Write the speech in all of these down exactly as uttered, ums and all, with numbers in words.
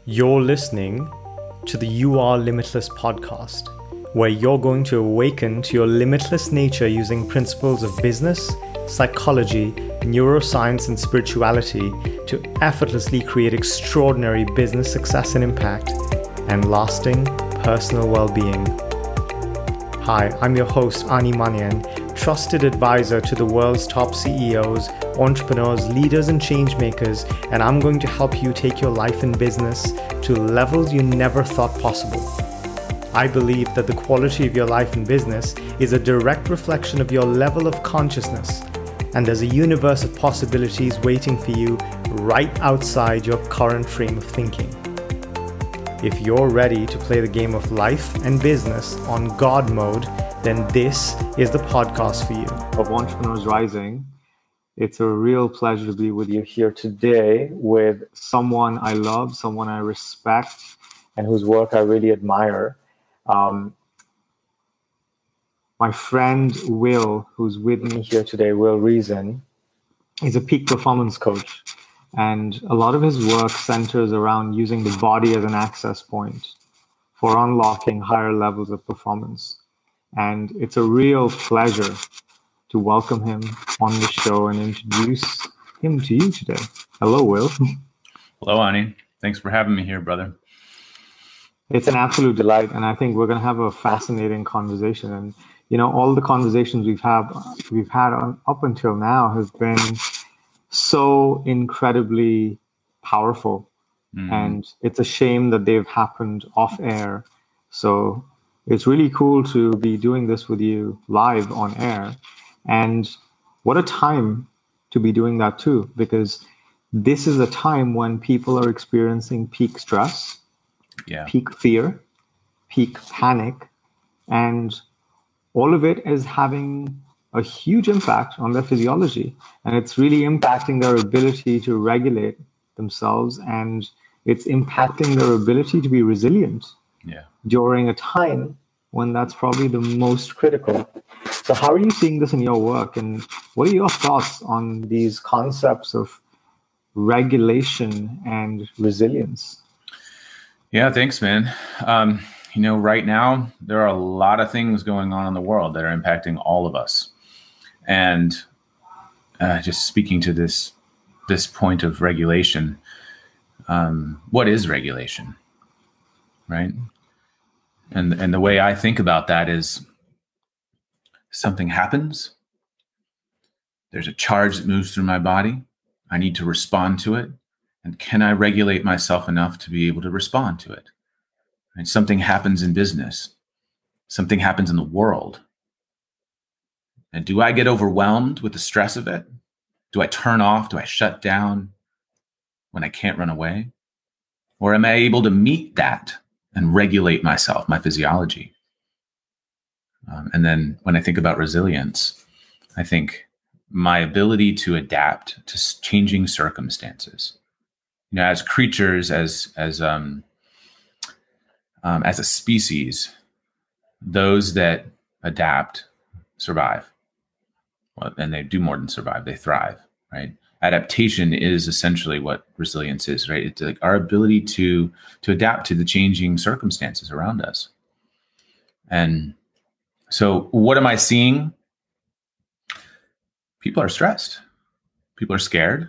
You're listening to the You Are Limitless podcast, where you're going to awaken to your limitless nature using principles of business, psychology, neuroscience, and spirituality to effortlessly create extraordinary business success and impact and lasting personal well-being. Hi, I'm your host, Ani Manian, trusted advisor to the world's top C E Os, entrepreneurs, leaders, and change makers, and I'm going to help you take your life and business to levels you never thought possible. I believe that the quality of your life and business is a direct reflection of your level of consciousness, and there's a universe of possibilities waiting for you right outside your current frame of thinking. If you're ready to play the game of life and business on God mode, then this is the podcast for you. Of Entrepreneurs Rising. It's a real pleasure to be with you here today with someone I love, someone I respect, and whose work I really admire. Um, my friend Will, who's with me here today, Will Reason, is a peak performance coach. And a lot of his work centers around using the body as an access point for unlocking higher levels of performance. And it's a real pleasure to welcome him on the show and introduce him to you today. Hello, Will. Hello, Ani. Thanks for having me here, brother. It's an absolute delight. And I think we're going to have a fascinating conversation. And, you know, all the conversations we've had, we've had on, up until now have been so incredibly powerful. Mm. And it's a shame that they've happened off air. So it's really cool to be doing this with you live on air. And what a time to be doing that too, because this is a time when people are experiencing peak stress, yeah. peak fear, peak panic, and all of it is having a huge impact on their physiology. And it's really impacting their ability to regulate themselves, and it's impacting their ability to be resilient yeah. during a time when that's probably the most critical. So how are you seeing this in your work? And what are your thoughts on these concepts of regulation and resilience? Yeah, thanks, man. Um, you know, right now, there are a lot of things going on in the world that are impacting all of us. And uh, just speaking to this, this point of regulation, um, what is regulation, right? And and the way I think about that is something happens. There's a charge that moves through my body. I need to respond to it. And can I regulate myself enough to be able to respond to it? And something happens in business. Something happens in the world. And do I get overwhelmed with the stress of it? Do I turn off? Do I shut down when I can't run away? Or am I able to meet that and regulate myself, my physiology? Um, and then when I think about resilience, I think my ability to adapt to changing circumstances. You know, as creatures, as as um, um, as a species, those that adapt survive, well, and they do more than survive; they thrive. Right? Adaptation is essentially what resilience is. Right? It's like our ability to to adapt to the changing circumstances around us. And so what am I seeing? People are stressed. People are scared.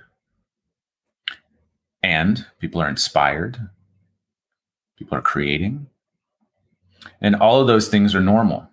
And people are inspired. People are creating. And all of those things are normal.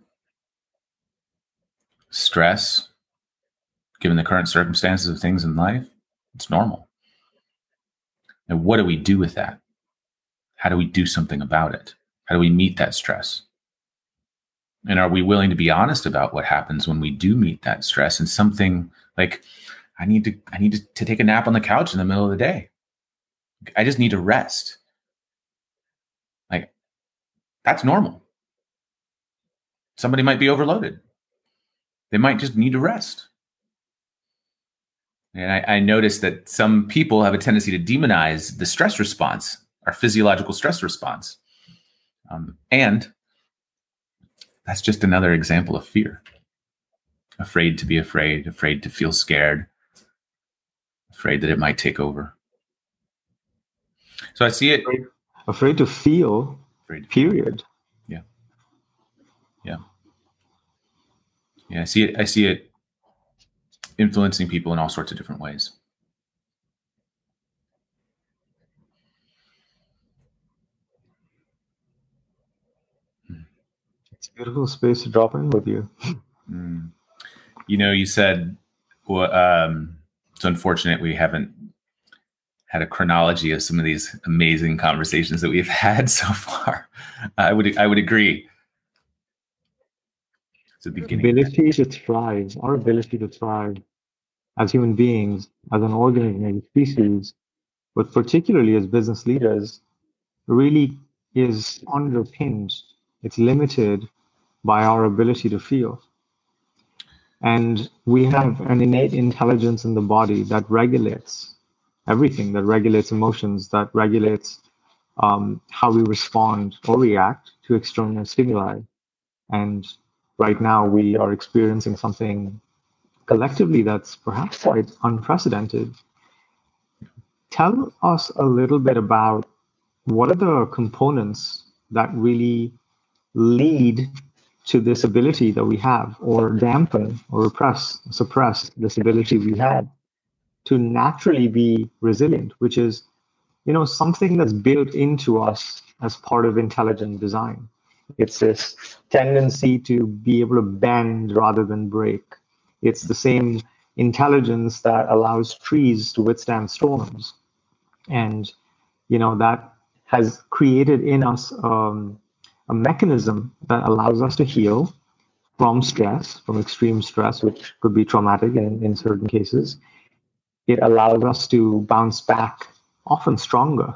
Stress, given the current circumstances of things in life, it's normal. And what do we do with that? How do we do something about it? How do we meet that stress? And are we willing to be honest about what happens when we do meet that stress and something like, I need to, I need to, to take a nap on the couch in the middle of the day. I just need to rest. Like, that's normal. Somebody might be overloaded. They might just need to rest. And I, I noticed that some people have a tendency to demonize the stress response, our physiological stress response. Um, and that's just another example of fear. Afraid to be afraid, afraid to feel scared, afraid that it might take over. So I see it. afraid to feel, Afraid to period. Yeah. Yeah. Yeah. I see it. I see it influencing people in all sorts of different ways. It's a beautiful space to drop in with you. Mm. You know, you said, well, um, it's unfortunate we haven't had a chronology of some of these amazing conversations that we've had so far. I would, I would agree. It's the beginning. Our ability to thrive, our ability to thrive as human beings, as an organism, as a species, but particularly as business leaders, really is underpinned. It's limited by our ability to feel. And we have an innate intelligence in the body that regulates everything, that regulates emotions, that regulates um, how we respond or react to external stimuli. And right now we are experiencing something collectively that's perhaps quite unprecedented. Tell us a little bit about what are the components that really lead to this ability that we have, or dampen or repress, suppress this ability we have to naturally be resilient, which is, you know, something that's built into us as part of intelligent design. It's this tendency to be able to bend rather than break. It's the same intelligence that allows trees to withstand storms. And, you know, that has created in us um, a mechanism that allows us to heal from stress, from extreme stress, which could be traumatic in, in certain cases. It allows us to bounce back often stronger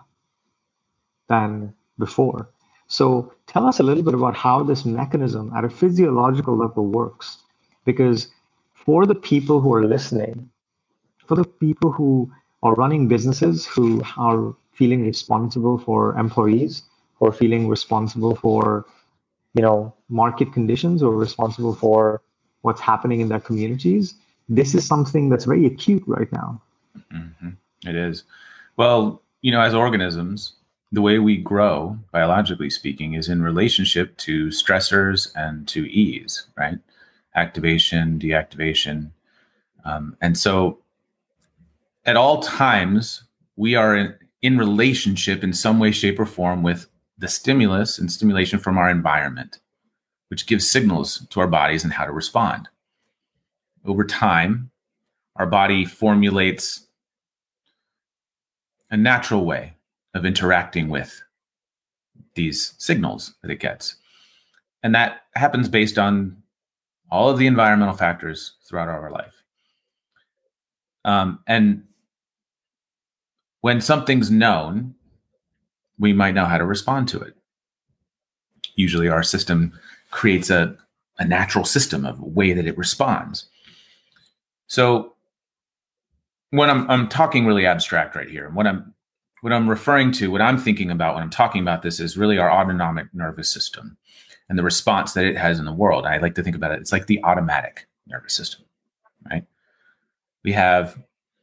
than before. So tell us a little bit about how this mechanism at a physiological level works. Because for the people who are listening, for the people who are running businesses, who are feeling responsible for employees, or feeling responsible for, you know, market conditions, or responsible for what's happening in their communities, this is something that's very acute right now. Mm-hmm. It is. Well, you know, as organisms, the way we grow, biologically speaking, is in relationship to stressors and to ease, right? Activation, deactivation. Um, and so at all times, we are in, in relationship in some way, shape, or form with the stimulus and stimulation from our environment, which gives signals to our bodies and how to respond. Over time, our body formulates a natural way of interacting with these signals that it gets. And that happens based on all of the environmental factors throughout our life. Um, and when something's known, we might know how to respond to it. Usually our system creates a, a natural system of a way that it responds. So when I'm, I'm talking really abstract right here, what I'm what I'm referring to, what I'm thinking about when I'm talking about this is really our autonomic nervous system and the response that it has in the world. I like to think about it. It's like the automatic nervous system, right? We have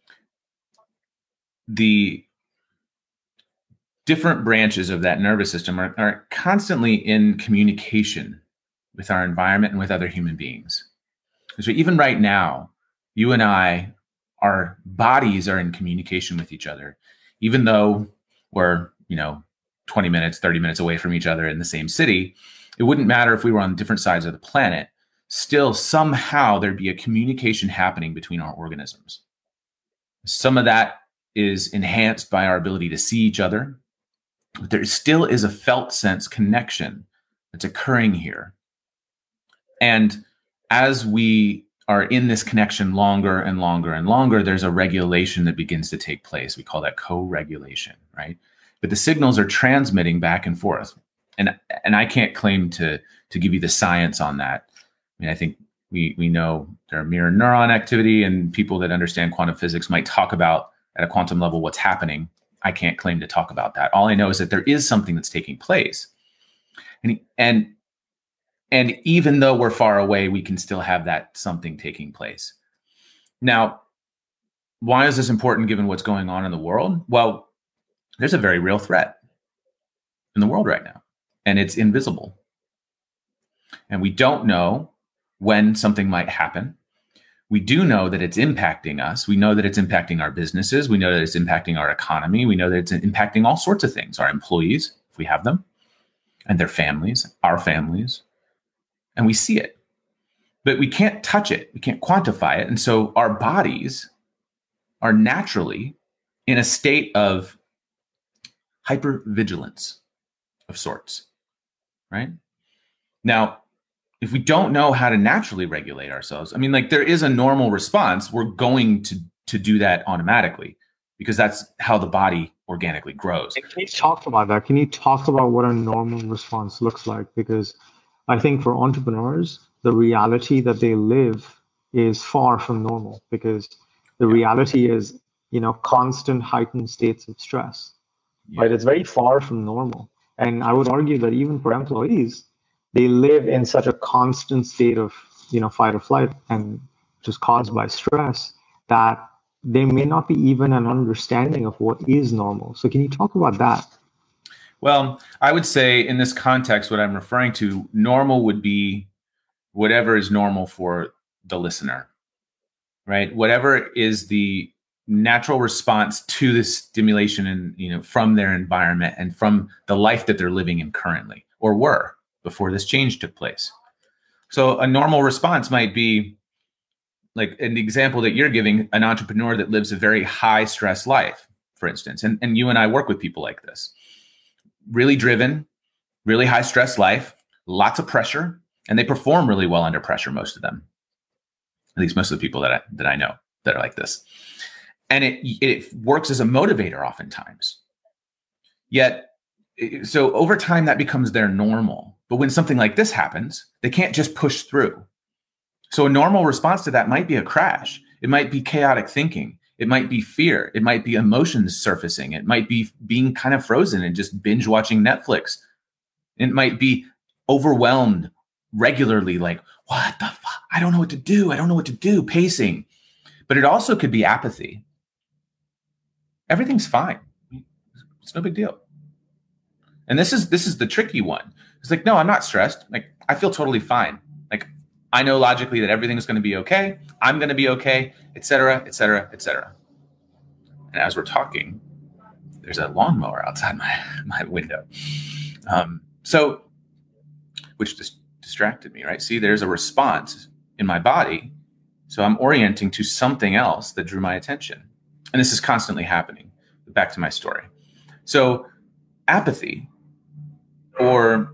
the different branches of that nervous system are, are constantly in communication with our environment and with other human beings. So even right now, you and I, our bodies are in communication with each other, even though we're, you know, twenty minutes, thirty minutes away from each other in the same city. It wouldn't matter if we were on different sides of the planet. Still, somehow there'd be a communication happening between our organisms. Some of that is enhanced by our ability to see each other. But there still is a felt sense connection that's occurring here. And as we are in this connection longer and longer and longer, there's a regulation that begins to take place. We call that co-regulation, right? But the signals are transmitting back and forth. And, and I can't claim to, to give you the science on that. I mean, I think we, we know there are mirror neuron activity, and people that understand quantum physics might talk about at a quantum level what's happening. I can't claim to talk about that. All I know is that there is something that's taking place. And, and And even though we're far away, we can still have that something taking place. Now, why is this important given what's going on in the world? Well, there's a very real threat. in the world right now, and it's invisible. And we don't know when something might happen. We do know that it's impacting us. We know that it's impacting our businesses. We know that it's impacting our economy. We know that it's impacting all sorts of things, our employees, if we have them, and their families, our families. And we see it, but we can't touch it. We can't quantify it. And so our bodies are naturally in a state of hypervigilance of sorts, right? Now, if we don't know how to naturally regulate ourselves, I mean, like there is a normal response. We're going to, to do that automatically because that's how the body organically grows. Can you talk about that? Can you talk about what a normal response looks like? Because I think for entrepreneurs, the reality that they live is far from normal because the reality is, you know, constant heightened states of stress, yeah. Right? It's very far from normal. And I would argue that even for employees, they live in such a constant state of, you know, fight or flight and just caused by stress that there may not be even an understanding of what is normal. So can you talk about that? Well, I would say in this context, what I'm referring to, normal would be whatever is normal for the listener, right? Whatever is the natural response to the stimulation and, you know, from their environment and from the life that they're living in currently or were before this change took place. So a normal response might be like an example that you're giving, an entrepreneur that lives a very high stress life, for instance. And, and you and I work with people like this, really driven, really high stress life, lots of pressure, and they perform really well under pressure, most of them, at least most of the people that I, that I know that are like this. And it, it works as a motivator oftentimes. Yet, so over time, that becomes their normal. But when something like this happens, they can't just push through. So a normal response to that might be a crash. It might be chaotic thinking. It might be fear. It might be emotions surfacing. It might be being kind of frozen and just binge watching Netflix. It might be overwhelmed regularly, like, what the fuck? I don't know what to do. I don't know what to do, pacing. But it also could be apathy. Everything's fine. It's no big deal. And this is this is the tricky one. It's like, no, I'm not stressed. Like, I feel totally fine. Like, I know logically that everything's going to be okay. I'm going to be okay, et cetera, et cetera, et cetera. And as we're talking, there's a lawnmower outside my, my window. Um, so, which just distracted me, right? See, there's a response in my body. So I'm orienting to something else that drew my attention. And this is constantly happening. Back to my story. So apathy or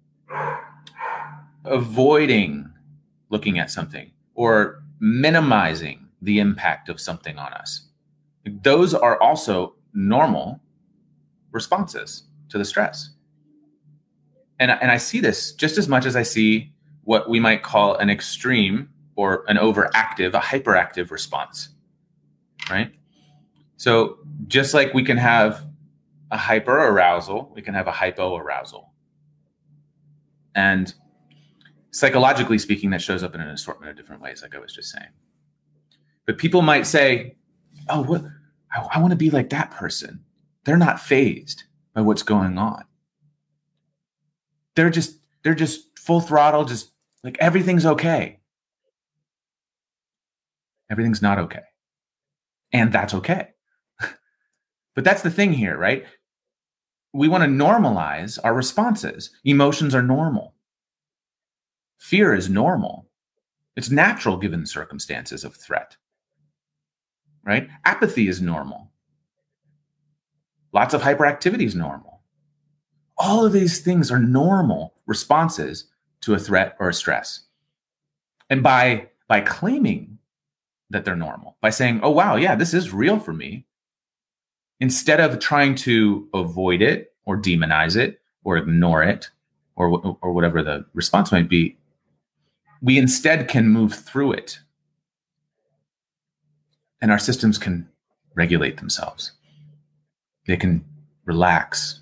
avoiding looking at something or minimizing the impact of something on us, those are also normal responses to the stress. And, and I see this just as much as I see what we might call an extreme or an overactive, a hyperactive response, right? So just like we can have a hyperarousal, we can have a hypoarousal. And psychologically speaking, that shows up in an assortment of different ways, like I was just saying. But people might say, oh, what? I, I want to be like that person. They're not fazed by what's going on. They're just, they're just full throttle, just like everything's okay. Everything's not okay. And that's okay. But that's the thing here, right? We want to normalize our responses. Emotions are normal. Fear is normal. It's natural given circumstances of threat, right? Apathy is normal. Lots of hyperactivity is normal. All of these things are normal responses to a threat or a stress. And by, by claiming that they're normal, by saying, oh, wow, yeah, this is real for me, instead of trying to avoid it or demonize it or ignore it or, or whatever the response might be, we instead can move through it. And our systems can regulate themselves. They can relax.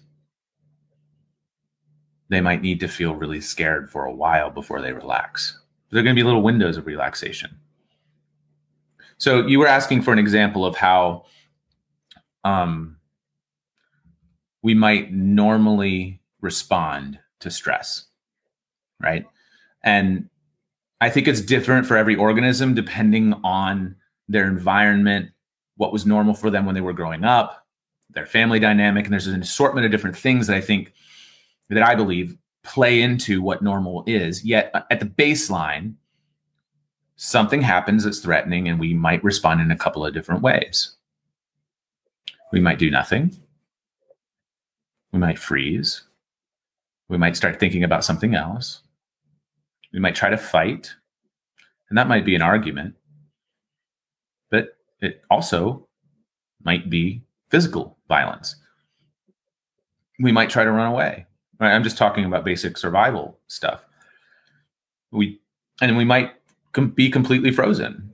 They might need to feel really scared for a while before they relax. There are going to be little windows of relaxation. So you were asking for an example of how um, we might normally respond to stress, right? And I think it's different for every organism depending on their environment, what was normal for them when they were growing up, their family dynamic. And there's an assortment of different things that I think, that I believe play into what normal is. Yet at the baseline, something happens that's threatening and we might respond in a couple of different ways. We might do nothing. We might freeze. We might start thinking about something else. We might try to fight. And that might be an argument. But it also might be physical violence. We might try to run away. Right? I'm just talking about basic survival stuff. We and we might com- be completely frozen.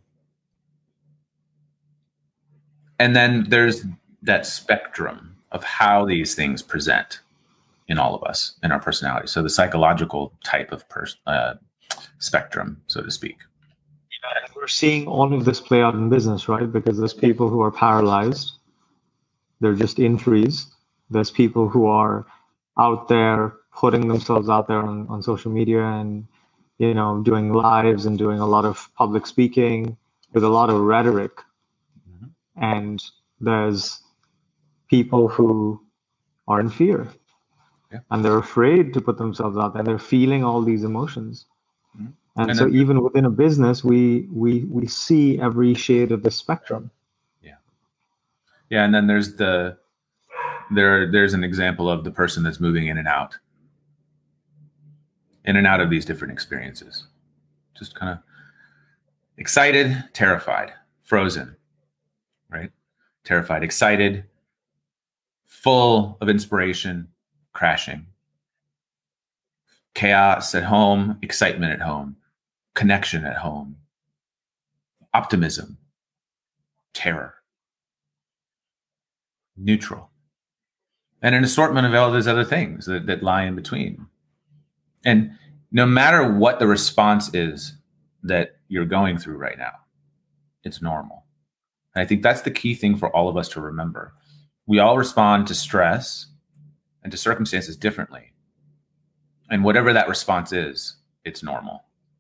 And then there's that spectrum of how these things present in all of us, in our personality. So the psychological type of pers- uh, spectrum, so to speak. Yeah, and we're seeing all of this play out in business, right? Because there's people who are paralyzed. They're just in freeze. There's people who are out there putting themselves out there on, on social media and, you know, doing lives and doing a lot of public speaking with a lot of rhetoric. Mm-hmm. And there's people who are in fear. Yeah. And they're afraid to put themselves out there. They're feeling all these emotions. Mm-hmm. And, and so then, even within a business, we we we see every shade of the spectrum. Yeah. Yeah. And then there's the there there's an example of the person that's moving in and out. In and out of these different experiences. Just kind of excited, terrified, frozen, right? Terrified, excited, full of inspiration, crashing. Chaos at home, excitement at home, connection at home, optimism, terror, neutral, and an assortment of all those other things that, that lie in between. And no matter what the response is that you're going through right now, it's normal. And I think that's the key thing for all of us to remember. We all respond to stress and to circumstances differently. And whatever that response is, it's normal.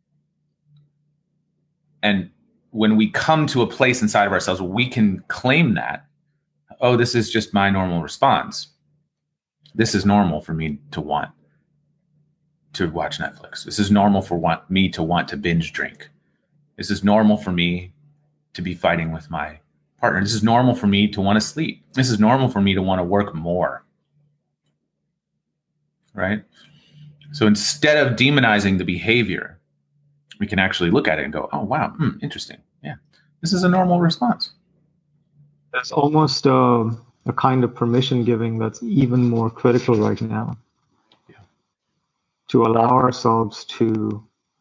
And when we come to a place inside of ourselves where we can claim that, oh, this is just my normal response. This is normal for me to want to watch Netflix. This is normal for want, me to want to binge drink. This is normal for me to be fighting with my partner. This is normal for me to want to sleep. This is normal for me to want to work more. Right? So instead of demonizing the behavior, we can actually look at it and go, oh, wow, hmm, interesting. Yeah, this is a normal response. There's almost a, a kind of permission giving that's even more critical right now. To allow ourselves to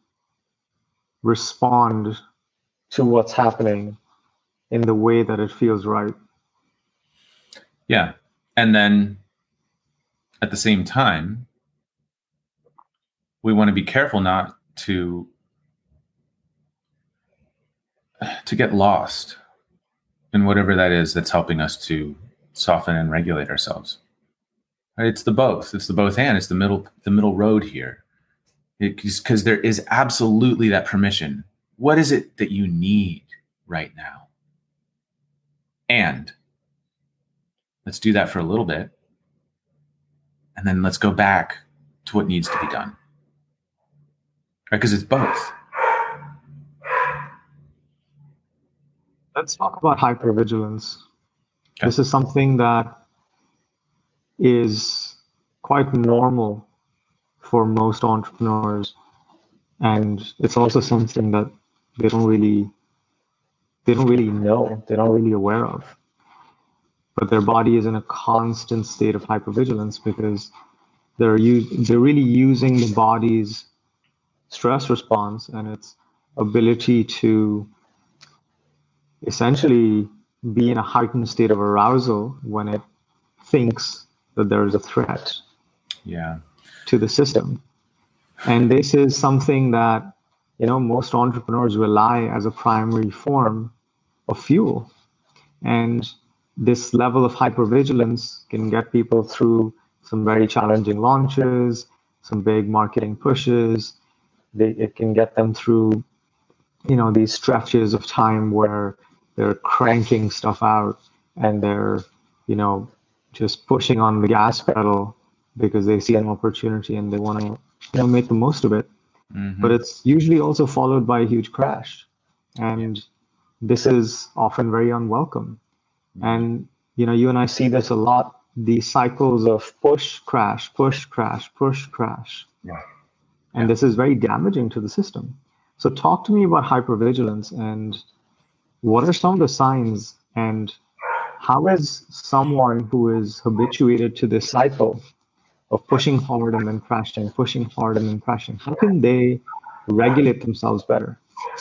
respond to what's happening in the way that it feels right. Yeah. And then at the same time, we want to be careful not to, to get lost in whatever that is that's helping us to soften and regulate ourselves. It's the both. It's the both and. It's the middle, the middle road here. Because there is absolutely that permission. What is it that you need right now? And let's do that for a little bit. And then let's go back to what needs to be done. Right? Because it's both. Let's talk about hypervigilance. Okay. This is something that is quite normal for most entrepreneurs, and it's also something that they don't really they don't really know, they're not really aware of. But their body is in a constant state of hypervigilance because they're u- they're really using the body's stress response and its ability to essentially be in a heightened state of arousal when it thinks that there is a threat yeah. to the system. And this is something that, you know, most entrepreneurs rely as a primary form of fuel. And this level of hypervigilance can get people through some very challenging launches, some big marketing pushes. They, it can get them through, you know, these stretches of time where they're cranking stuff out and they're, you know, just pushing on the gas pedal because they see an opportunity and they want to, you know, make the most of it. Mm-hmm. But it's usually also followed by a huge crash. And this is often very unwelcome. Mm-hmm. And, you know, you and I see this a lot, these cycles of push, crash, push, crash, push, crash. Yeah. And yeah. This is very damaging to the system. So talk to me about hypervigilance and what are some of the signs, and how is someone who is habituated to this cycle of pushing hard and then crashing, pushing hard and then crashing, how can they regulate themselves better?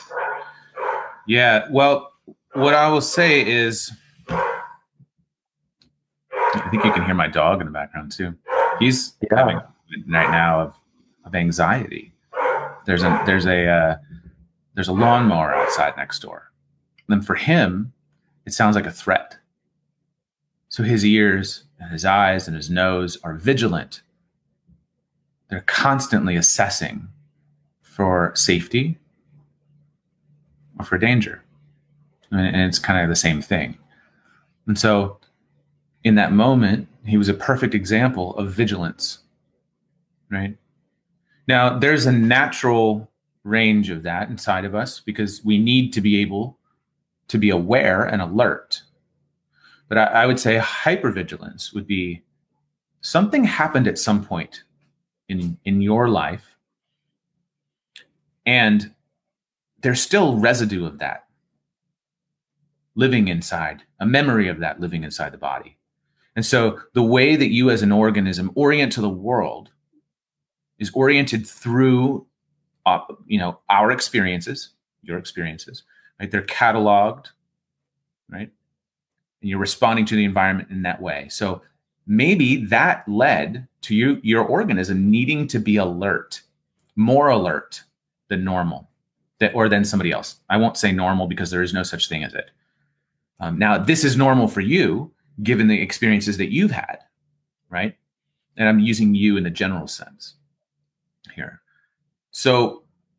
Yeah, well, what I will say is, I think you can hear my dog in the background too. He's yeah. having a night now of, of anxiety. There's a there's a uh, there's a lawnmower outside next door. And for him, it sounds like a threat. So his ears and his eyes and his nose are vigilant. They're constantly assessing for safety or for danger. And it's kind of the same thing. And so in that moment, he was a perfect example of vigilance, right? Now, there's a natural range of that inside of us because we need to be able to be aware and alert. But I, I would say hypervigilance would be something happened at some point in, in your life, and there's still residue of that living inside, a memory of that living inside the body. And so the way that you as an organism orient to the world is oriented through, uh, you know, our experiences, your experiences, right? They're cataloged, right? And you're responding to the environment in that way. So maybe that led to you, your organism needing to be alert, more alert than normal, that, or than somebody else. I won't say normal because there is no such thing as it. Um, now, this is normal for you, given the experiences that you've had, right? And I'm using you in the general sense here. So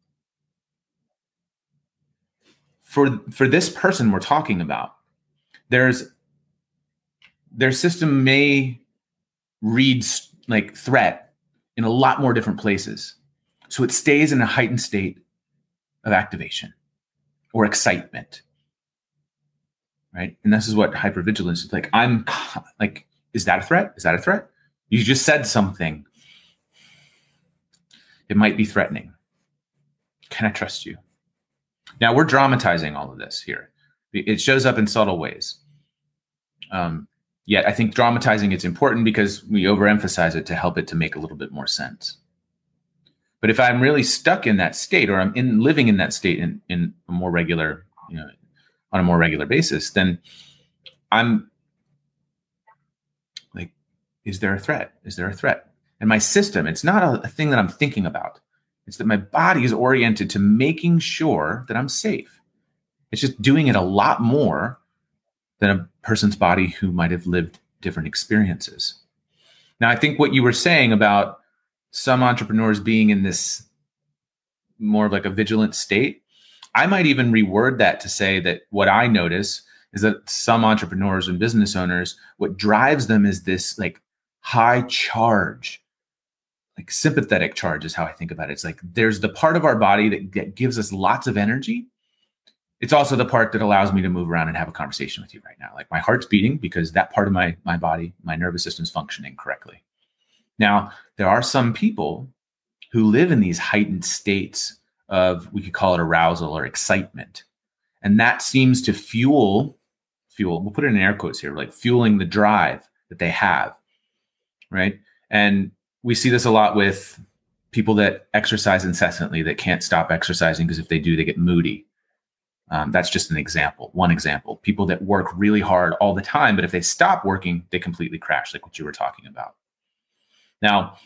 for, for this person we're talking about, there's their system may read like threat in a lot more different places. So it stays in a heightened state of activation or excitement. Right. And this is what hypervigilance is like. I'm like, is that a threat? Is that a threat? You just said something. It might be threatening. Can I trust you? Now we're dramatizing all of this here. It shows up in subtle ways. Um, yet I think dramatizing it's important because we overemphasize it to help it to make a little bit more sense. But if I'm really stuck in that state, or I'm in living in that state in, in a more regular, you know, on a more regular basis, then I'm like, is there a threat? Is there a threat? And my system, it's not a, a thing that I'm thinking about. It's that my body is oriented to making sure that I'm safe. It's just doing it a lot more than a person's body who might have lived different experiences. Now, I think what you were saying about some entrepreneurs being in this more of like a vigilant state, I might even reword that to say that what I notice is that some entrepreneurs and business owners, what drives them is this like high charge, like sympathetic charge is how I think about it. It's like there's the part of our body that, that gives us lots of energy. It's also the part that allows me to move around and have a conversation with you right now. Like my heart's beating because that part of my, my body, my nervous system's functioning correctly. Now, there are some people who live in these heightened states of, we could call it arousal or excitement. And that seems to fuel, fuel, we'll put it in air quotes here, like fueling the drive that they have, right? And we see this a lot with people that exercise incessantly that can't stop exercising because if they do, they get moody. Um, that's just an example, one example. People that work really hard all the time, but if they stop working, they completely crash, like what you were talking about. Now,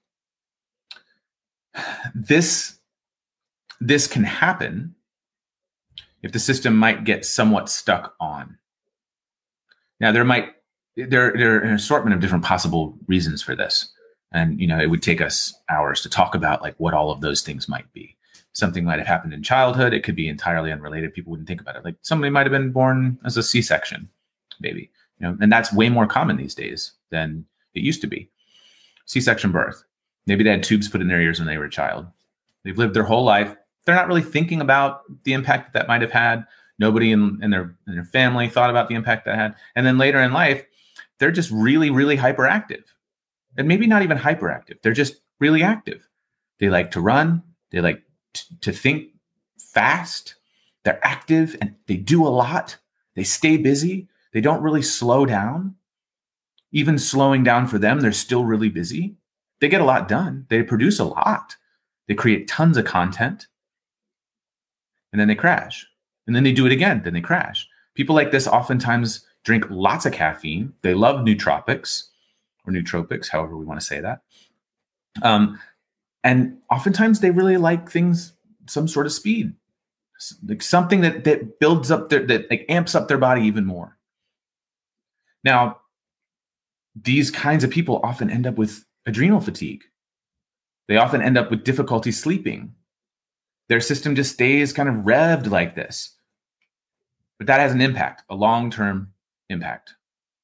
this, this can happen if the system might get somewhat stuck on. Now, there might there, there are an assortment of different possible reasons for this. And, you know, it would take us hours to talk about like what all of those things might be. Something might have happened in childhood. It could be entirely unrelated. People wouldn't think about it. Like somebody might have been born as a C-section, maybe, you know, and that's way more common these days than it used to be. C-section birth. Maybe they had tubes put in their ears when they were a child. They've lived their whole life. They're not really thinking about the impact that, that might have had. Nobody in, in their in their family thought about the impact that had. And then later in life, they're just really, really hyperactive. And maybe not even hyperactive. They're just really active. They like to run. They like t- to think fast. They're active and they do a lot. They stay busy. They don't really slow down. Even slowing down for them, they're still really busy. They get a lot done. They produce a lot. They create tons of content. And then they crash. And then they do it again. Then they crash. People like this oftentimes drink lots of caffeine. They love nootropics or nootropics, however we want to say that. Um, and oftentimes they really like things, some sort of speed, like something that, that builds up their, that like amps up their body even more. Now, these kinds of people often end up with adrenal fatigue. They often end up with difficulty sleeping. Their system just stays kind of revved like this. But that has an impact, a long-term impact.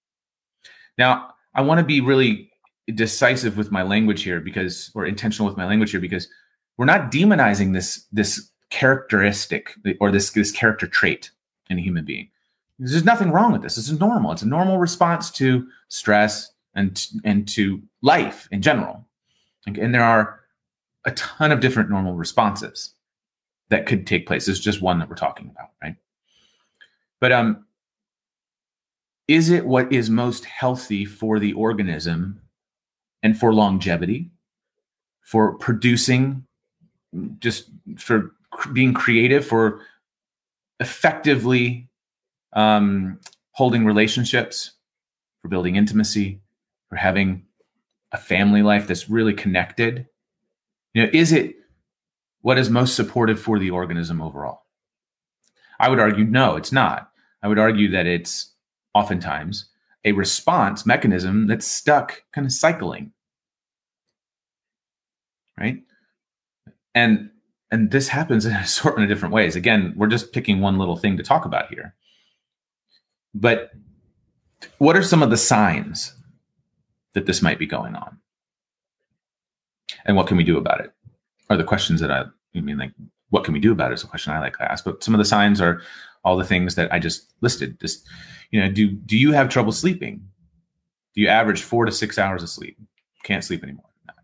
Now, I want to be really decisive with my language here because, or intentional with my language here, because we're not demonizing this, this characteristic or this, this character trait in a human being. There's nothing wrong with this. This is normal. It's a normal response to stress and, and to life in general. And there are a ton of different normal responses that could take place. This is just one that we're talking about, right? But um, is it what is most healthy for the organism and for longevity, for producing, just for being creative, for effectively um, holding relationships, for building intimacy, for having a family life that's really connected? You know, is it what is most supportive for the organism overall? I would argue, no, it's not. I would argue that it's oftentimes a response mechanism that's stuck kind of cycling, right? And, and this happens in an assortment of different ways. Again, we're just picking one little thing to talk about here. But what are some of the signs that this might be going on? And what can we do about it? Are the questions that I, I mean, like, what can we do about it is a question I like to ask. But some of the signs are all the things that I just listed. Just, you know, do do you have trouble sleeping? Do you average four to six hours of sleep? Can't sleep anymore.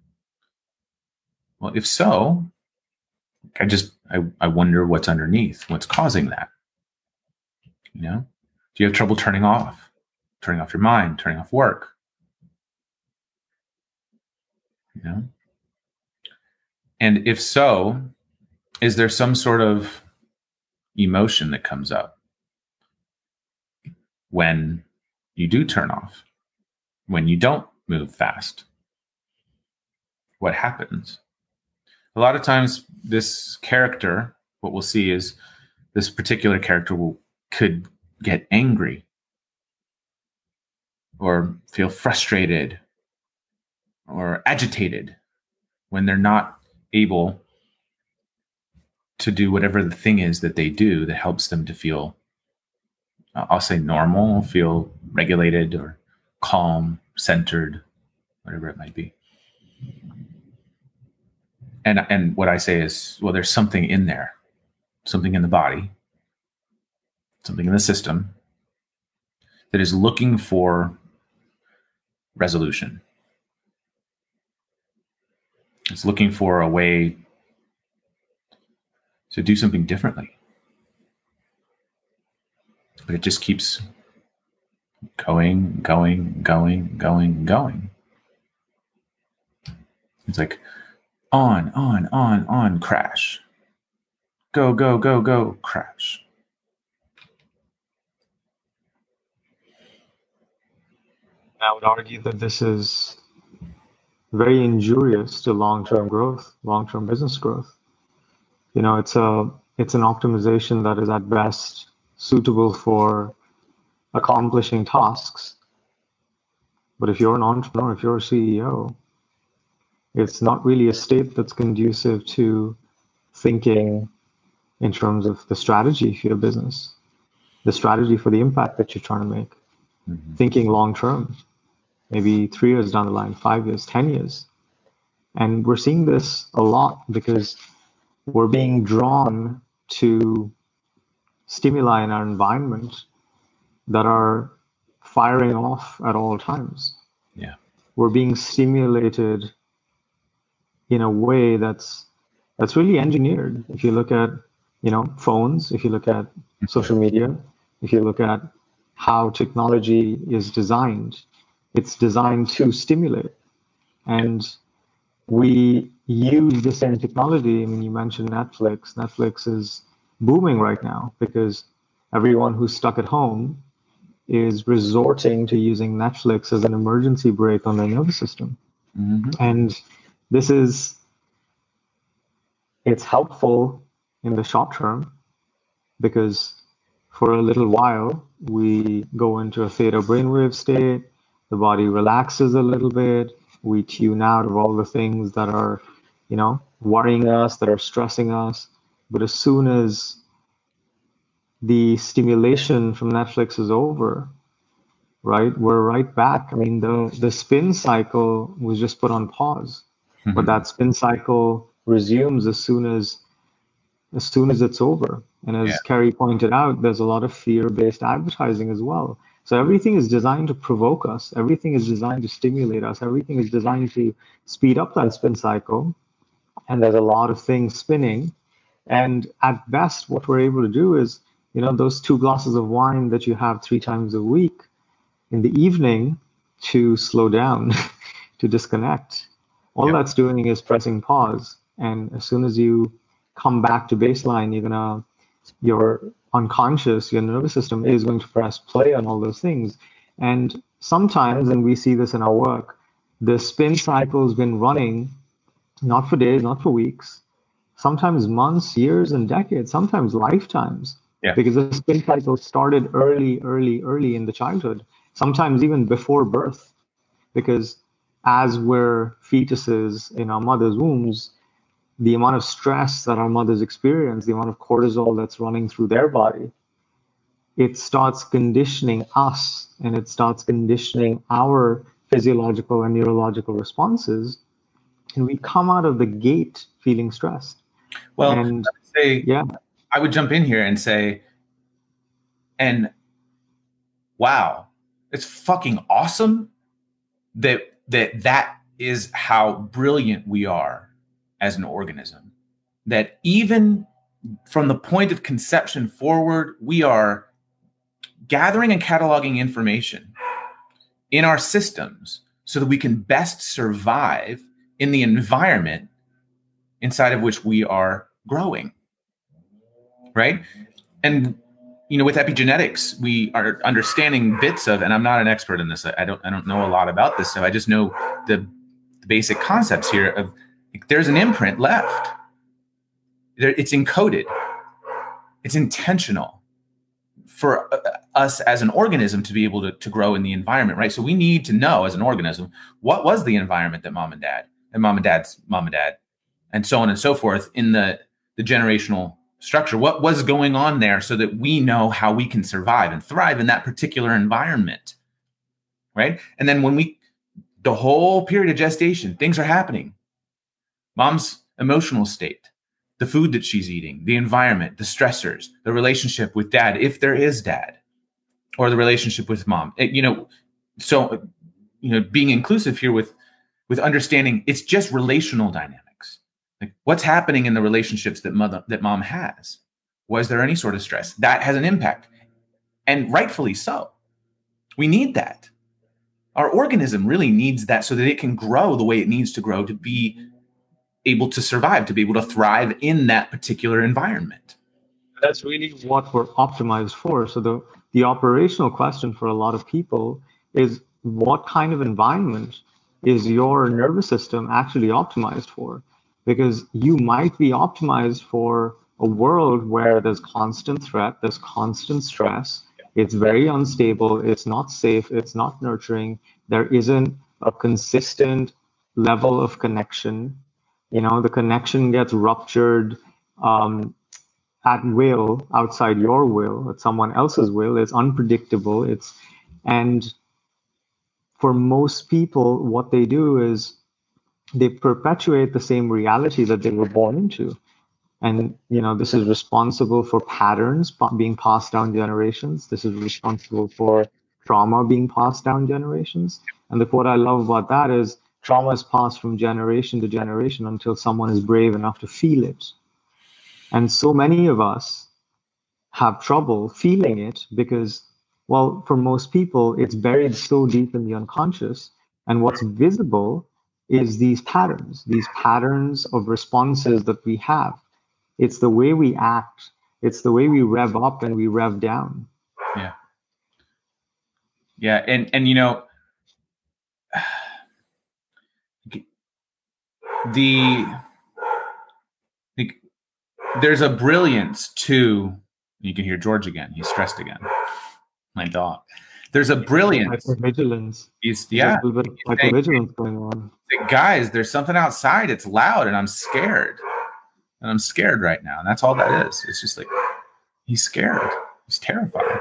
Well, if so, I just, I, I wonder what's underneath, what's causing that. You know, do you have trouble turning off, turning off your mind, turning off work? You know? And if so, is there some sort of emotion that comes up when you do turn off, when you don't move fast? What happens? A lot of times this character, what we'll see is this particular character will could get angry or feel frustrated or agitated when they're not able to do whatever the thing is that they do that helps them to feel, uh, I'll say normal, feel regulated or calm, centered, whatever it might be. And, and what I say is, well, there's something in there, something in the body, something in the system that is looking for resolution. It's looking for a way to do something differently. But it just keeps going, going, going, going, going. It's like on, on, on, on, crash. Go, go, go, go, crash. I would argue that this is very injurious to long-term growth, long-term business growth. You know, it's a it's an optimization that is at best suitable for accomplishing tasks, But if you're an entrepreneur, if you're a C E O, it's not really a state that's conducive to thinking in terms of the strategy for your business, the strategy for the impact that you're trying to make, mm-hmm. thinking long term, maybe three years down the line, five years, ten years. And we're seeing this a lot because we're being drawn to stimuli in our environment that are firing off at all times. Yeah. We're being stimulated in a way that's that's really engineered. If you look at, you know, phones, if you look at social media, if you look at how technology is designed, it's designed to stimulate. And we use the same technology. I mean, you mentioned Netflix. Netflix is booming right now because everyone who's stuck at home is resorting to using Netflix as an emergency brake on their nervous system. Mm-hmm. And this is, it's helpful in the short term because for a little while, we go into a theta brainwave state, the body relaxes a little bit, we tune out of all the things that are, you know, worrying us, that are stressing us. But as soon as the stimulation from Netflix is over, right, we're right back. I mean, the, the spin cycle was just put on pause, mm-hmm. but that spin cycle resumes as soon as as soon as it's over. And as yeah. Kerry pointed out, there's a lot of fear-based advertising as well. So everything is designed to provoke us. Everything is designed to stimulate us. Everything is designed to speed up that spin cycle. And there's a lot of things spinning. And at best, what we're able to do is, you know, those two glasses of wine that you have three times a week in the evening to slow down, to disconnect. All yeah. that's doing is pressing pause. And as soon as you come back to baseline, you're gonna, your unconscious, your nervous system is going to press play on all those things. And sometimes, and we see this in our work, the spin cycle has been running not for days, not for weeks, sometimes months, years, and decades, sometimes lifetimes. Yeah. Because the spin cycle started early, early, early in the childhood, sometimes even before birth. Because as we're fetuses in our mother's wombs, the amount of stress that our mothers experience, the amount of cortisol that's running through their body, it starts conditioning us and it starts conditioning our physiological and neurological responses. And we come out of the gate feeling stressed. Well, and, I would say, yeah, I would jump in here and say, and wow, it's fucking awesome that that that is how brilliant we are as an organism, that even from the point of conception forward, we are gathering and cataloging information in our systems so that we can best survive in the environment inside of which we are growing, right? And, you know, with epigenetics, we are understanding bits of, and I'm not an expert in this, I don't, I don't know a lot about this stuff. I just know the, the basic concepts here of, there's an imprint left. It's encoded. It's intentional for us as an organism to be able to, to grow in the environment, right? So we need to know as an organism, what was the environment that mom and dad and mom and dad's mom and dad and so on and so forth in the, the generational structure? What was going on there so that we know how we can survive and thrive in that particular environment, right? And then when we, the whole period of gestation, things are happening. Mom's emotional state, the food that she's eating, the environment, the stressors, the relationship with dad, if there is dad, or the relationship with mom. It, you know, so, you know, being inclusive here with, with understanding it's just relational dynamics. Like what's happening in the relationships that mother, that mom has? Was there any sort of stress? That has an impact. And rightfully so. We need that. Our organism really needs that so that it can grow the way it needs to grow to be able to survive, to be able to thrive in that particular environment. That's really what we're optimized for. So the, the operational question for a lot of people is, what kind of environment is your nervous system actually optimized for? Because you might be optimized for a world where there's constant threat, there's constant stress, it's very unstable, it's not safe, it's not nurturing, There isn't a consistent level of connection. You know, the connection gets ruptured um, at will, outside your will, at someone else's will. It's unpredictable. It's and for most people, what they do is they perpetuate the same reality that they were born into. And, you know, this is responsible for patterns being passed down generations. This is responsible for trauma being passed down generations. And the, what I love about that is trauma is passed from generation to generation until someone is brave enough to feel it. And so many of us have trouble feeling it because, well, for most people, it's buried so deep in the unconscious. And what's visible is these patterns, these patterns of responses that we have. It's the way we act. It's the way we rev up and we rev down. Yeah. Yeah. And, and, you know, the, the there's a brilliance to, you can hear George again. He's stressed again. My dog. There's a brilliance. Hypervigilance. He's, yeah. There's a little bit of hypervigilance going on. Guys, there's something outside. It's loud and I'm scared. And I'm scared right now. And that's all that is. It's just like, he's scared. He's terrified.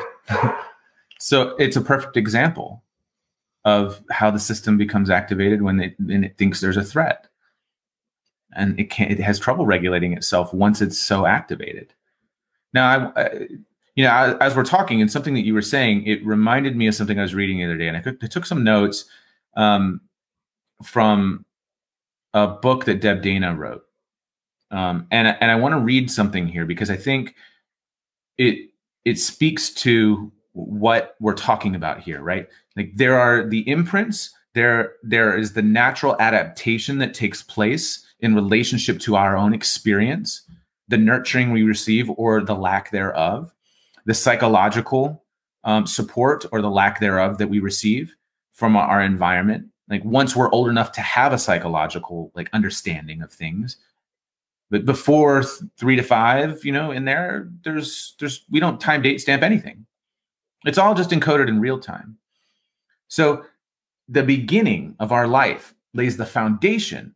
So it's a perfect example of how the system becomes activated when it, when it thinks there's a threat. And it can't, it has trouble regulating itself once it's so activated. Now, I, I you know, as, as we're talking, and something that you were saying, it reminded me of something I was reading the other day. And I, could, I took some notes um, from a book that Deb Dana wrote. Um, and, and I want to read something here because I think it it speaks to what we're talking about here, right? Like there are the imprints, there there is the natural adaptation that takes place in relationship to our own experience, the nurturing we receive or the lack thereof, the psychological um, support or the lack thereof that we receive from our environment. Like once we're old enough to have a psychological like understanding of things. But before th- three to five, you know, in there, there's, there's, we don't time date stamp anything. It's all just encoded in real time. So the beginning of our life lays the foundation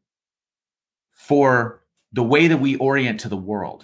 for the way that we orient to the world.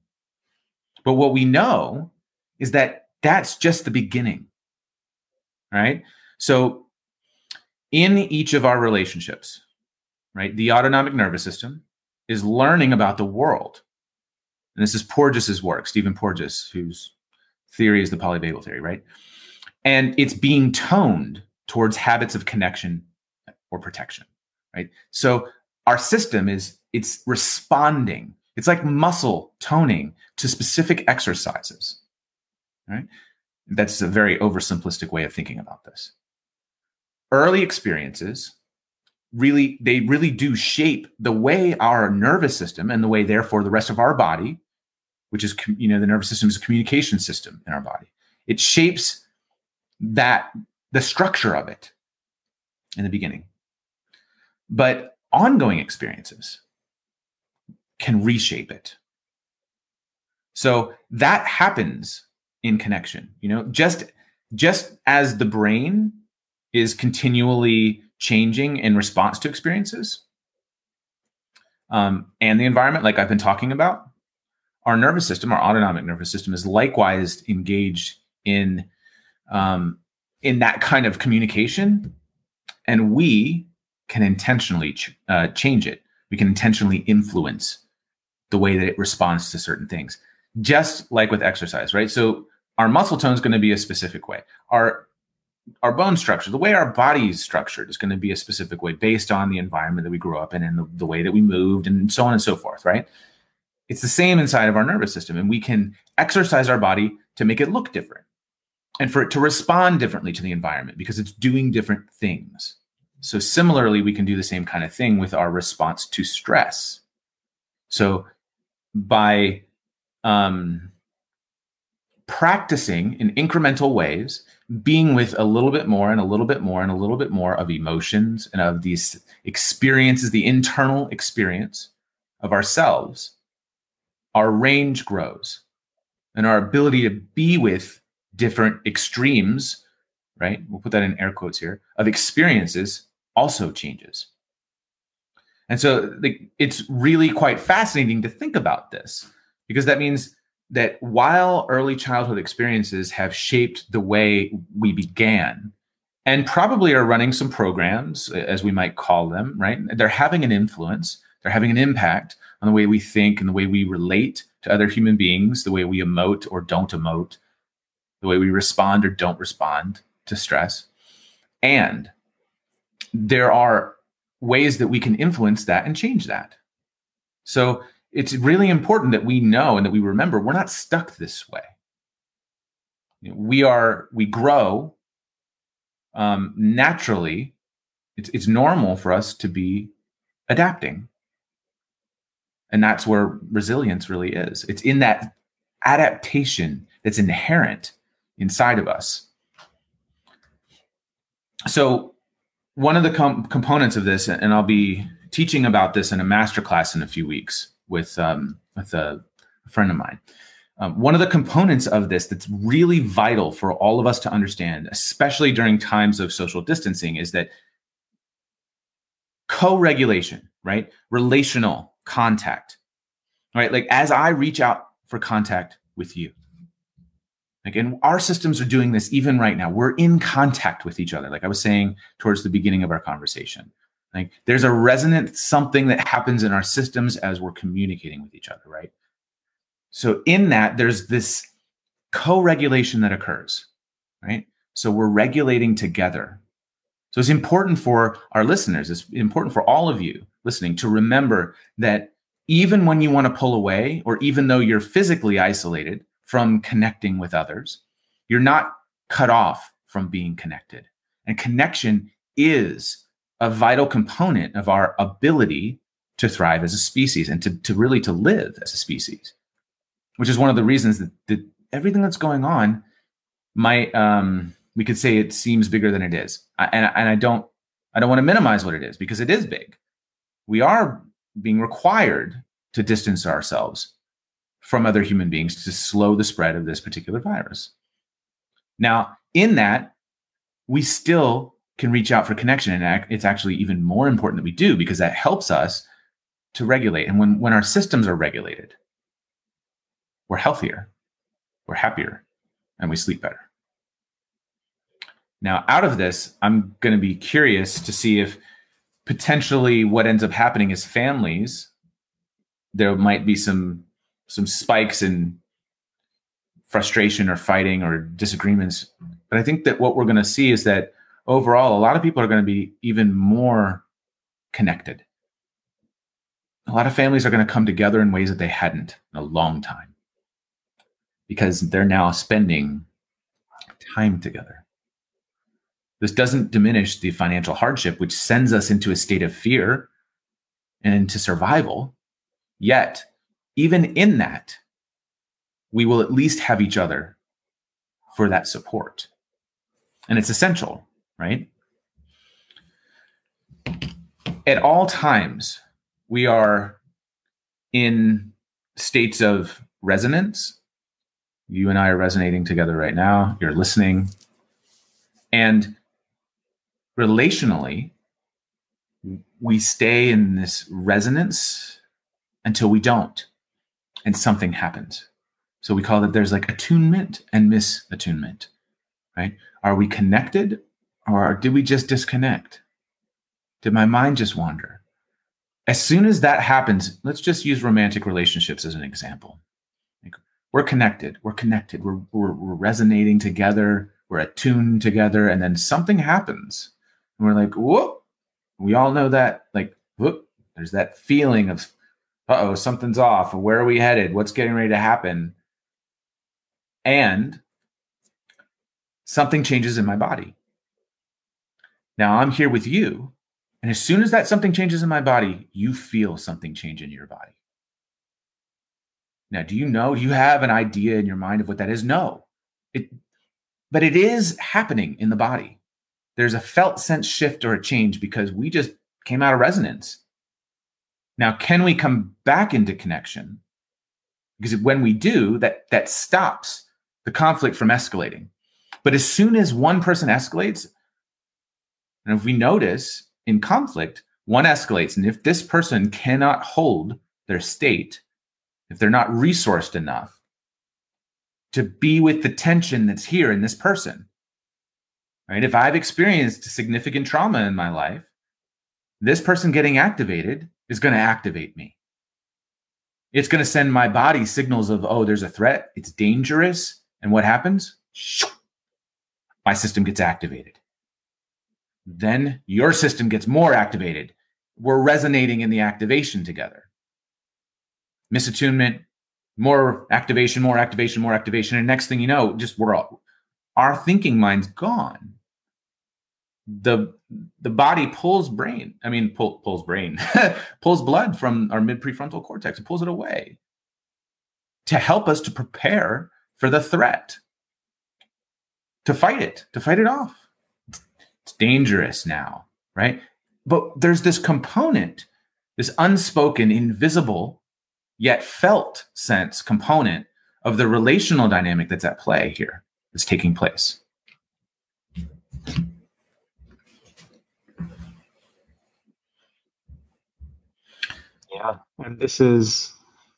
But what we know is that that's just the beginning, right? So in each of our relationships, right, the autonomic nervous system is learning about the world. And this is Porges's work, Stephen Porges, whose theory is the polyvagal theory, right? And it's being toned towards habits of connection or protection, right? So our system is, it's responding. It's like muscle toning to specific exercises, right? That's a very oversimplistic way of thinking about this. Early experiences really, they really do shape the way our nervous system and the way, therefore, the rest of our body, which is, you know, the nervous system is a communication system in our body. It shapes that, the structure of it in the beginning. But ongoing experiences can reshape it. So that happens in connection, you know, just, just as the brain is continually changing in response to experiences um, and the environment, like I've been talking about, our nervous system, our autonomic nervous system, is likewise engaged in um, in that kind of communication, and we can intentionally ch- uh, change it. We can intentionally influence the way that it responds to certain things, just like with exercise, right? So our muscle tone is going to be a specific way. Our Our bone structure, the way our body is structured, is going to be a specific way based on the environment that we grew up in and the, the way that we moved and so on and so forth, right? It's the same inside of our nervous system, and we can exercise our body to make it look different and for it to respond differently to the environment because it's doing different things. So similarly, we can do the same kind of thing with our response to stress. So by um, practicing in incremental ways, being with a little bit more and a little bit more and a little bit more of emotions and of these experiences, the internal experience of ourselves, our range grows and our ability to be with different extremes, right? We'll put that in air quotes here, of experiences also changes. And so like, it's really quite fascinating to think about this, because that means that while early childhood experiences have shaped the way we began and probably are running some programs, as we might call them, right? They're having an influence, they're having an impact on the way we think and the way we relate to other human beings, the way we emote or don't emote, the way we respond or don't respond to stress. And there are ways that we can influence that and change that. So it's really important that we know and that we remember we're not stuck this way. You know, we are, we grow um, naturally. It's, it's normal for us to be adapting. And that's where resilience really is. It's in that adaptation that's inherent inside of us. So one of the com- components of this, and I'll be teaching about this in a masterclass in a few weeks with, um, with a, a friend of mine. Um, one of the components of this that's really vital for all of us to understand, especially during times of social distancing, is that co-regulation, right? Relational contact, right? Like as I reach out for contact with you, again, our systems are doing this even right now. We're in contact with each other. Like I was saying towards the beginning of our conversation, like there's a resonant something that happens in our systems as we're communicating with each other, right? So in that, there's this co-regulation that occurs, right? So we're regulating together. So it's important for our listeners, it's important for all of you listening to remember that even when you want to pull away, or even though you're physically isolated from connecting with others, you're not cut off from being connected. And connection is a vital component of our ability to thrive as a species and to, to really to live as a species, which is one of the reasons that, that everything that's going on might, um, we could say it seems bigger than it is. I, and, and I don't, I don't want to minimize what it is, because it is big. We are being required to distance ourselves from other human beings to slow the spread of this particular virus. Now, in that, we still can reach out for connection. And it's actually even more important that we do, because that helps us to regulate. And when, when our systems are regulated, we're healthier, we're happier, and we sleep better. Now, out of this, I'm going to be curious to see if potentially what ends up happening is families, there might be some some spikes in frustration or fighting or disagreements. But I think that what we're going to see is that overall, a lot of people are going to be even more connected. A lot of families are going to come together in ways that they hadn't in a long time, because they're now spending time together. This doesn't diminish the financial hardship, which sends us into a state of fear and into survival. Yet, even in that, we will at least have each other for that support. And it's essential, right? At all times, we are in states of resonance. You and I are resonating together right now. You're listening. And relationally, we stay in this resonance until we don't, and something happens. So we call it, there's like attunement and misattunement, right? Are we connected, or did we just disconnect? Did my mind just wander? As soon as that happens, let's just use romantic relationships as an example. Like, we're connected, we're connected, we're, we're, we're resonating together, we're attuned together, and then something happens. And we're like, whoop, we all know that, like, whoop, there's that feeling of, uh-oh, something's off. Where are we headed? What's getting ready to happen? And something changes in my body. Now I'm here with you. And as soon as that something changes in my body, you feel something change in your body. Now, do you know, do you have an idea in your mind of what that is? No. It, but it is happening in the body. There's a felt sense shift or a change because we just came out of resonance. Now, can we come back into connection? Because when we do, that, that stops the conflict from escalating. But as soon as one person escalates, and if we notice in conflict, one escalates, and if this person cannot hold their state, if they're not resourced enough to be with the tension that's here in this person, right? If I've experienced significant trauma in my life, this person getting activated is going to activate me. It's going to send my body signals of, oh, there's a threat. It's dangerous. And what happens? My system gets activated. Then your system gets more activated. We're resonating in the activation together. Misattunement, more activation, more activation, more activation. And next thing you know, just we're all, our thinking mind's gone. The the body pulls brain, I mean, pull, pulls brain, pulls blood from our mid prefrontal cortex and pulls it away to help us to prepare for the threat, to fight it, to fight it off. It's dangerous now, right? But there's this component, this unspoken, invisible, yet felt sense component of the relational dynamic that's at play here, that's taking place. Yeah, and this is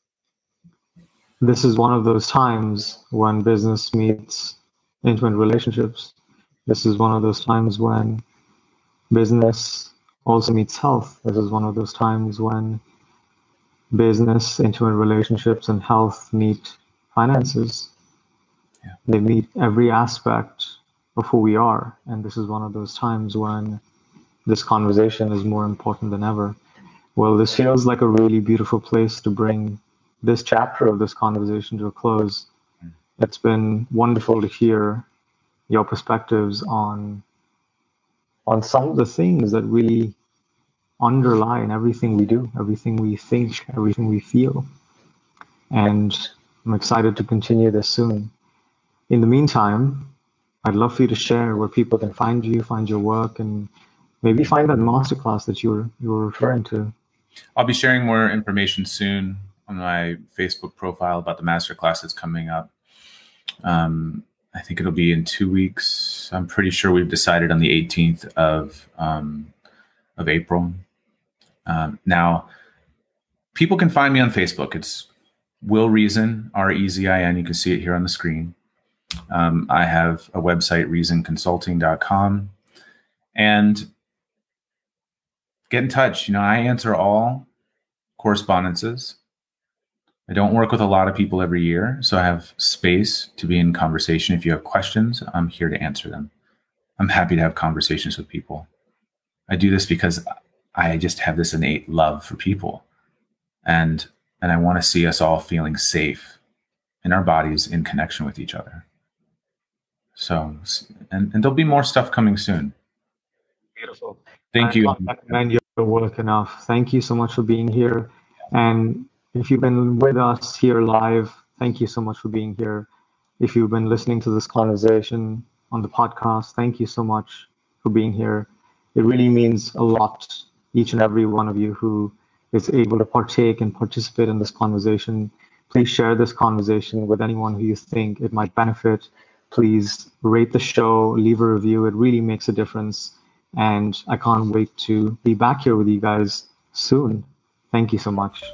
this is one of those times when business meets intimate relationships. This is one of those times when business also meets health. This is one of those times when business, intimate relationships, and health meet finances. Yeah. They meet every aspect of who we are. And this is one of those times when this conversation is more important than ever. Well, this feels like a really beautiful place to bring this chapter of this conversation to a close. It's been wonderful to hear your perspectives on on some of the things that really underlie in everything we do, everything we think, everything we feel. And I'm excited to continue this soon. In the meantime, I'd love for you to share where people can find you, find your work, and maybe find that masterclass that you were you were referring to. I'll be sharing more information soon on my Facebook profile about the masterclass that's coming up. Um, I think it'll be in two weeks. I'm pretty sure we've decided on the eighteenth of um, of April. Um, now, people can find me on Facebook. It's Will Reason, R E Z I N. You can see it here on the screen. Um, I have a website, reason consulting dot com. And get in touch. You know, I answer all correspondences. I don't work with a lot of people every year, so I have space to be in conversation. If you have questions, I'm here to answer them. I'm happy to have conversations with people. I do this because I just have this innate love for people. And, and I want to see us all feeling safe in our bodies in connection with each other. So, and, and there'll be more stuff coming soon. Beautiful. Thank I you. can't recommend your work enough. Thank you so much for being here. And if you've been with us here live, thank you so much for being here. If you've been listening to this conversation on the podcast, thank you so much for being here. It really means a lot, each and every one of you who is able to partake and participate in this conversation. Please share this conversation with anyone who you think it might benefit. Please rate the show, leave a review. It really makes a difference. And I can't wait to be back here with you guys soon. Thank you so much.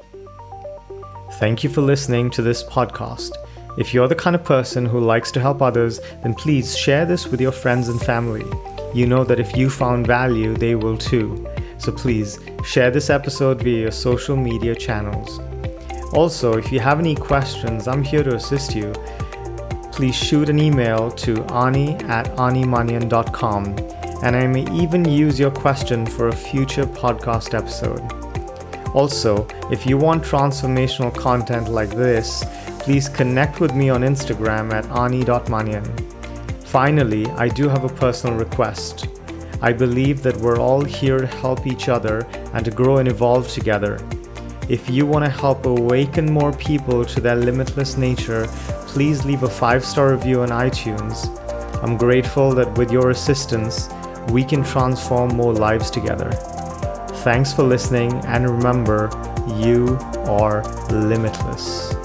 Thank you for listening to this podcast. If you're the kind of person who likes to help others, then please share this with your friends and family. You know that if you found value, they will too. So please share this episode via your social media channels. Also, if you have any questions, I'm here to assist you. Please shoot an email to ani at animanian dot com, and I may even use your question for a future podcast episode. Also, if you want transformational content like this, please connect with me on Instagram at ani dot manian. Finally, I do have a personal request. I believe that we're all here to help each other and to grow and evolve together. If you want to help awaken more people to their limitless nature, please leave a five-star review on iTunes. I'm grateful that with your assistance, we can transform more lives together. Thanks for listening, and remember, you are limitless.